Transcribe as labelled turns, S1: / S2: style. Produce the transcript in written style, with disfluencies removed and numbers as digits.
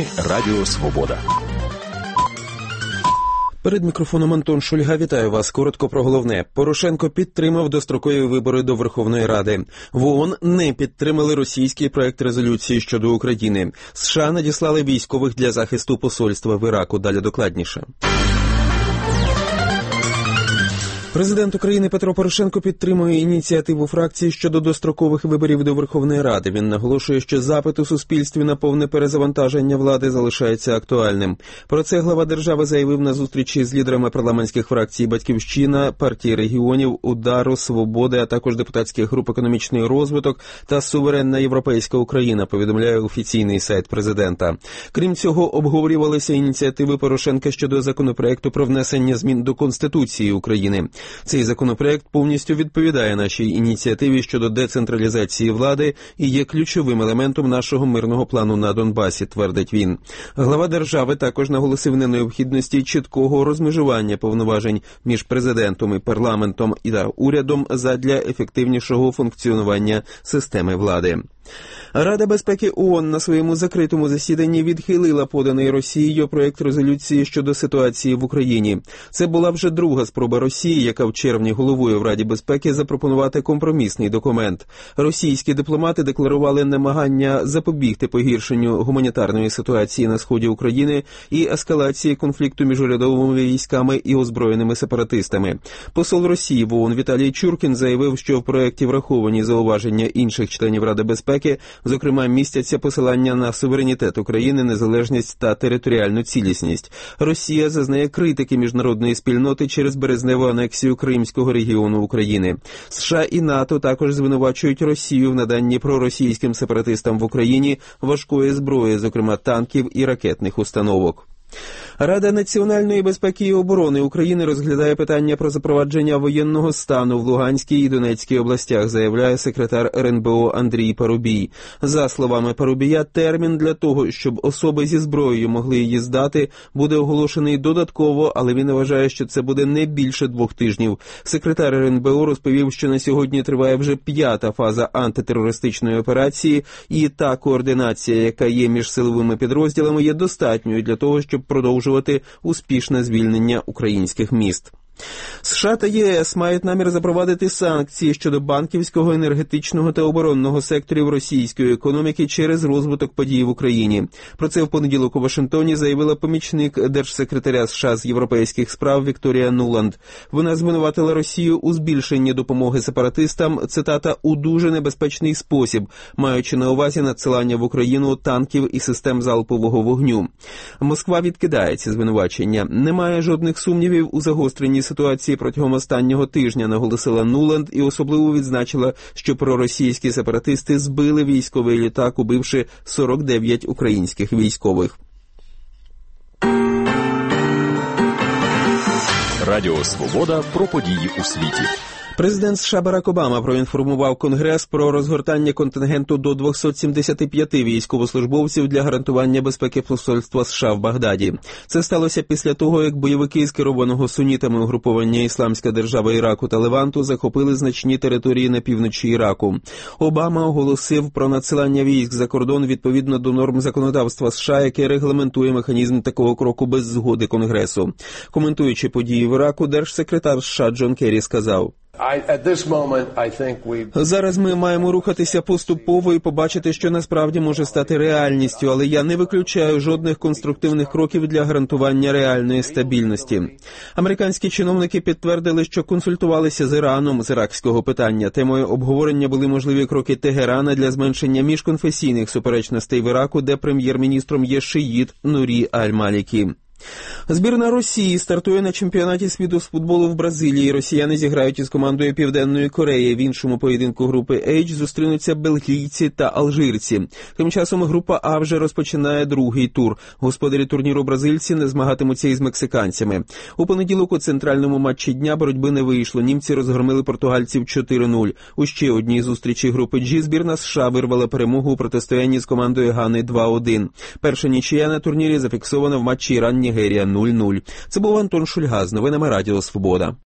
S1: Новини Радіо Свобода.
S2: Перед мікрофоном Антон Шульга. Вітаю вас. Коротко про головне. Порошенко підтримав дострокові вибори до Верховної Ради. В ООН не підтримали російський проект резолюції щодо України. США надіслали військових для захисту посольства в Іраку. Далі докладніше. Президент України Петро Порошенко підтримує ініціативу фракції щодо дострокових виборів до Верховної Ради. Він наголошує, що запит у суспільстві на повне перезавантаження влади залишається актуальним. Про це глава держави заявив на зустрічі з лідерами парламентських фракцій «Батьківщина», партії регіонів, «Удару», «Свободи», а також депутатських груп «Економічний розвиток» та «Суверенна європейська Україна», повідомляє офіційний сайт президента. Крім цього, обговорювалися ініціативи Порошенка щодо законопроекту про внесення змін до Конституції України. Цей законопроект повністю відповідає нашій ініціативі щодо децентралізації влади і є ключовим елементом нашого мирного плану на Донбасі, твердить він. Глава держави також наголосив на необхідності чіткого розмежування повноважень між президентом і парламентом і урядом задля ефективнішого функціонування системи влади. Рада безпеки ООН на своєму закритому засіданні відхилила поданий Росією проект резолюції щодо ситуації в Україні. Це була вже друга спроба Росії, яка в червні головує в Раді безпеки, запропонувати компромісний документ. Російські дипломати декларували намагання запобігти погіршенню гуманітарної ситуації на сході України і ескалації конфлікту між урядовими військами і озброєними сепаратистами. Посол Росії в ООН Віталій Чуркін заявив, що в проекті враховані зауваження інших членів Ради безпеки, зокрема, містяться посилання на суверенітет України, незалежність та територіальну цілісність. Росія зазнає критики міжнародної спільноти через березневу анексію Кримського регіону України. США і НАТО також звинувачують Росію в наданні проросійським сепаратистам в Україні важкої зброї, зокрема танків і ракетних установок. Рада національної безпеки і оборони України розглядає питання про запровадження воєнного стану в Луганській і Донецькій областях, заявляє секретар РНБО Андрій Парубій. За словами Парубія, термін для того, щоб особи зі зброєю могли її здати, буде оголошений додатково, але він вважає, що це буде не більше 2 тижнів. Секретар РНБО розповів, що на сьогодні триває вже 5-та фаза антитерористичної операції, і та координація, яка є між силовими підрозділами, є достатньою для того, щоб продовжувати успішне звільнення українських міст. США та ЄС мають намір запровадити санкції щодо банківського, енергетичного та оборонного секторів російської економіки через розвиток подій в Україні. Про це в понеділок у Вашингтоні заявила помічник держсекретаря США з європейських справ Вікторія Нуланд. Вона звинуватила Росію у збільшенні допомоги сепаратистам, цитата, «у дуже небезпечний спосіб», маючи на увазі надсилання в Україну танків і систем залпового вогню. Москва відкидає ці звинувачення. Немає жодних сумнівів у загостренні ситуації протягом останнього тижня, наголосила Нуланд і особливо відзначила, що проросійські сепаратисти збили військовий літак, убивши 49 українських військових.
S1: Радіо Свобода про події у світі.
S2: Президент США Барак Обама проінформував Конгрес про розгортання контингенту до 275 військовослужбовців для гарантування безпеки посольства США в Багдаді. Це сталося після того, як бойовики з керованого сунітами угруповання «Ісламська держава Іраку» та Леванту захопили значні території на півночі Іраку. Обама оголосив про надсилання військ за кордон відповідно до норм законодавства США, яке регламентує механізм такого кроку без згоди Конгресу. Коментуючи події в Іраку, держсекретар США Джон Керрі сказав: «Зараз ми маємо рухатися поступово і побачити, що насправді може стати реальністю, але я не виключаю жодних конструктивних кроків для гарантування реальної стабільності». Американські чиновники підтвердили, що консультувалися з Іраном з іракського питання. Темою обговорення були можливі кроки Тегерана для зменшення міжконфесійних суперечностей в Іраку, де прем'єр-міністром є шиїт Нурі Аль-Малікі. Збірна Росії стартує на чемпіонаті світу з футболу в Бразилії. Росіяни зіграють із командою Південної Кореї. В іншому поєдинку групи H зустрінуться бельгійці та алжирці. Тим часом група А вже розпочинає другий тур. Господарі турніру бразильці не змагатимуться із мексиканцями. У понеділок у центральному матчі дня боротьби не вийшло. Німці розгромили португальців 4-0. У ще одній зустрічі групи G збірна США вирвала перемогу у протистоянні з командою Гани 2-1. Перша нічия на турнірі зафіксована в матчі Іран-Нігерія 0-0. Це був Антон Шульга з новинами Радіо Свобода.